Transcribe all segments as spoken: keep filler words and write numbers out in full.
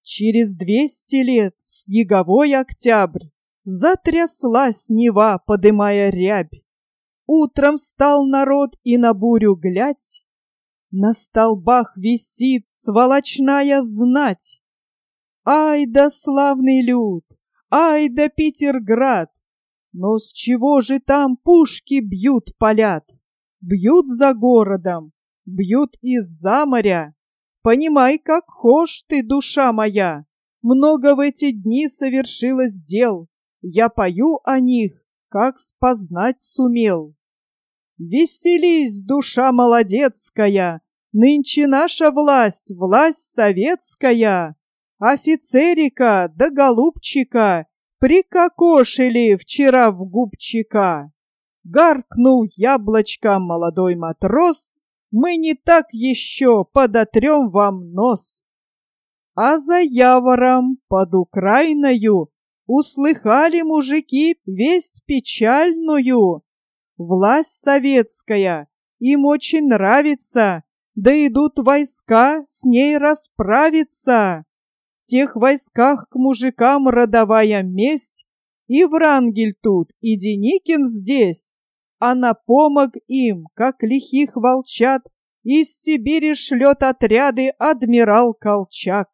Через двести лет в снеговой октябрь затряслась Нева, подымая рябь. Утром встал народ и на бурю глядь, на столбах висит сволочная знать. Ай да славный люд, ай да Петерград! Но с чего же там пушки бьют, палят? Бьют за городом, бьют из-за моря. Понимай, как хошь ты, душа моя, много в эти дни совершилось дел. Я пою о них, как спознать сумел. Веселись, душа молодецкая, нынче наша власть, власть советская. Офицерика да голубчика прикокошили вчера в губчика. Гаркнул яблочком молодой матрос, мы не так еще подотрем вам нос. А за явором под Украиною услыхали мужики весть печальную. Власть советская им очень нравится, да идут войска с ней расправиться. В тех войсках к мужикам родовая месть, и Врангель тут, и Деникин здесь, а на помог им, как лихих волчат, из Сибири шлет отряды адмирал Колчак.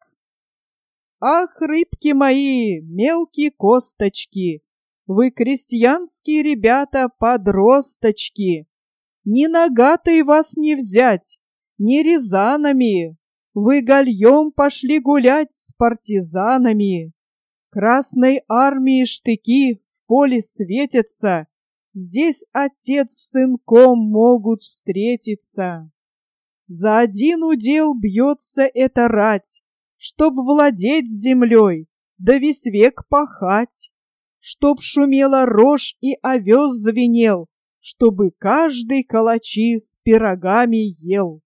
Ах, рыбки мои, мелкие косточки, вы крестьянские ребята, подросточки, ни Нагатой вас не взять, ни Рязанами, вы гальем пошли гулять с партизанами. Красной армии штыки в поле светятся, здесь отец с сынком могут встретиться. За один удел бьется эта рать, чтоб владеть землей, да весь век пахать, чтоб шумела рожь и овес звенел, чтобы каждый калачи с пирогами ел.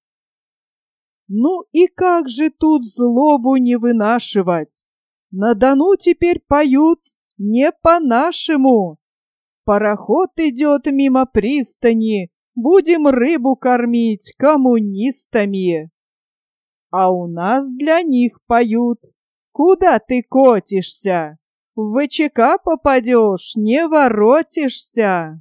Ну и как же тут злобу не вынашивать? На Дону теперь поют не по-нашему. Пароход идет мимо пристани, будем рыбу кормить коммунистами. А у нас для них поют. Куда ты катишься? В ВЧК попадешь, не воротишься.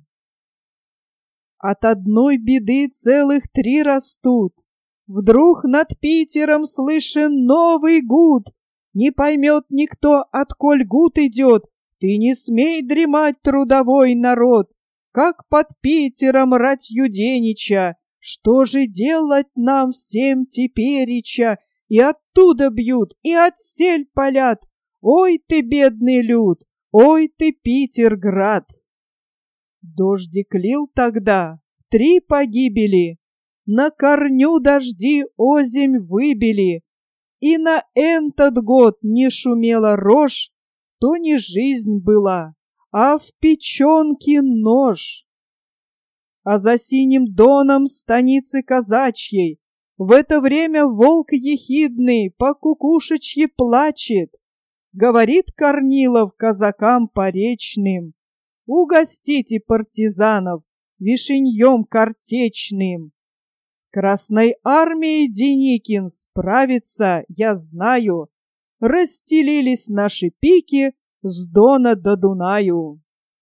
От одной беды целых три растут. Вдруг над Питером слышен новый гуд. Не поймет никто, отколь гуд идет. Ты не смей дремать, трудовой народ. Как под Питером рать Юденича. Что же делать нам всем теперича? И оттуда бьют, и отсель палят. Ой ты, бедный люд, ой ты, Питерград. Дождик лил тогда в три погибели, на корню дожди озимь выбили, и на этот год не шумела рожь, то не жизнь была, а в печенке нож. А за синим доном станицы казачьей в это время волк ехидный по кукушечьи плачет. Говорит Корнилов казакам поречным: угостите партизанов вишеньем картечным. С Красной армией Деникин справится, я знаю. Расстелились наши пики с Дона до Дунаю.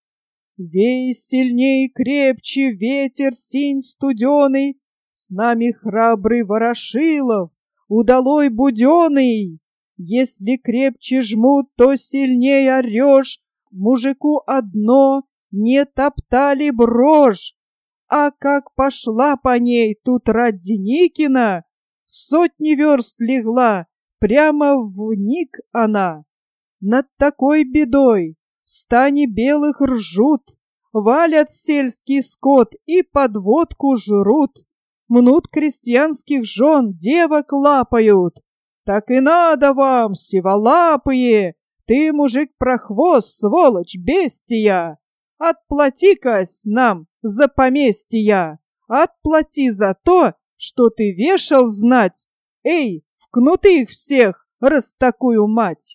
Вей сильней крепче ветер синь студеный, с нами храбрый Ворошилов, удалой Буденный. Если крепче жмут, то сильней орешь, мужику одно не топтали брошь. А как пошла по ней тут рать Деникина, сотни верст легла, прямо вник она. Над такой бедой в стане белых ржут, валят сельский скот и под водку жрут, мнут крестьянских жен, девок лапают. Так и надо вам, сиволапые, ты, мужик-прохвост, сволочь, бестия! Отплати-кась нам за поместья, отплати за то, что ты вешал знать. Эй, в кнуты их всех, раз такую мать!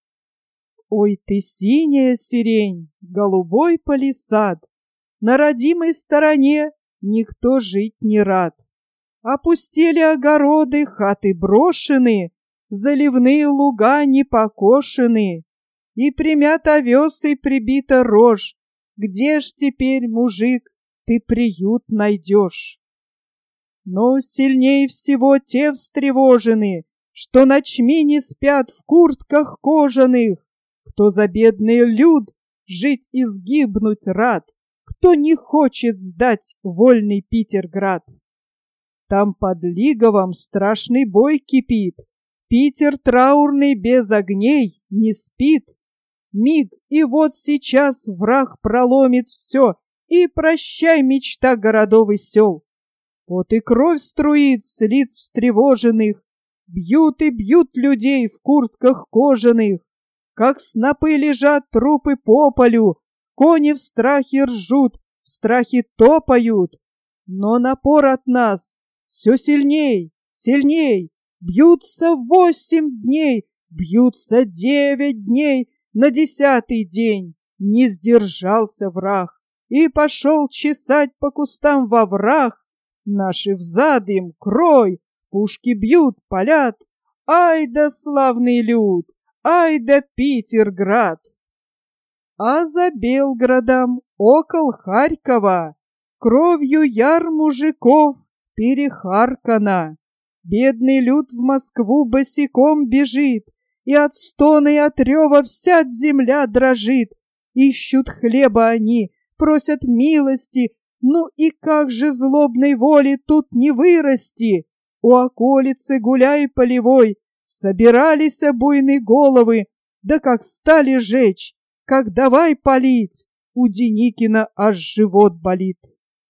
Ой ты, синяя сирень, голубой палисад, на родимой стороне никто жить не рад. Опустели огороды, хаты брошены, заливные луга не покошены, и примят овес и прибита рожь. Где ж теперь, мужик, ты приют найдешь? Но сильней всего те встревожены, что ночми не спят в куртках кожаных, кто за бедный люд жить и сгибнуть рад, кто не хочет сдать вольный Питерград. Там под Лиговом страшный бой кипит, Питер траурный без огней не спит. Миг, и вот сейчас враг проломит все, и прощай, мечта городов и сел. Вот и кровь струит с лиц встревоженных, бьют и бьют людей в куртках кожаных. Как снопы лежат трупы по полю, кони в страхе ржут, в страхе топают. Но напор от нас все сильней, сильней. Бьются восемь дней, бьются девять дней. На десятый день не сдержался враг и пошел чесать по кустам во враг. Наши взад им крой, пушки бьют, палят. Ай да славный люд, ай да Питерград! А за Белградом, около Харькова, кровью яр мужиков перехаркана. Бедный люд в Москву босиком бежит, и от стона и от рева вся земля дрожит. Ищут хлеба они, просят милости, ну и как же злобной воли тут не вырасти? У околицы гуляй полевой собирались буйные головы, да как стали жечь, как давай палить, у Деникина аж живот болит.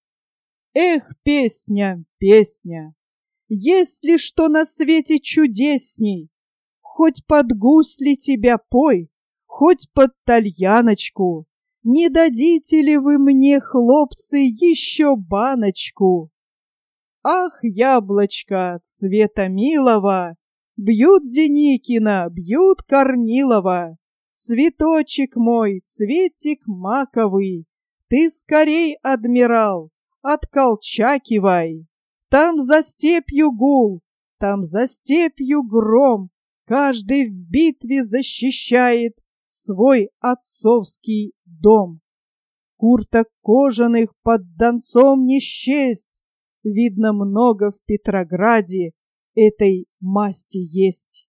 Эх, песня, песня, есть ли что на свете чудесней? Хоть под гусли тебя пой, хоть под тальяночку. Не дадите ли вы мне, хлопцы, еще баночку? Ах, яблочко цвета милого, бьют Деникина, бьют Корнилова. Цветочек мой, цветик маковый, ты скорей, адмирал, отколчакивай. Там за степью гул, там за степью гром, каждый в битве защищает свой отцовский дом. Курток кожаных под Донцом не счесть, видно, много в Петрограде этой масти есть.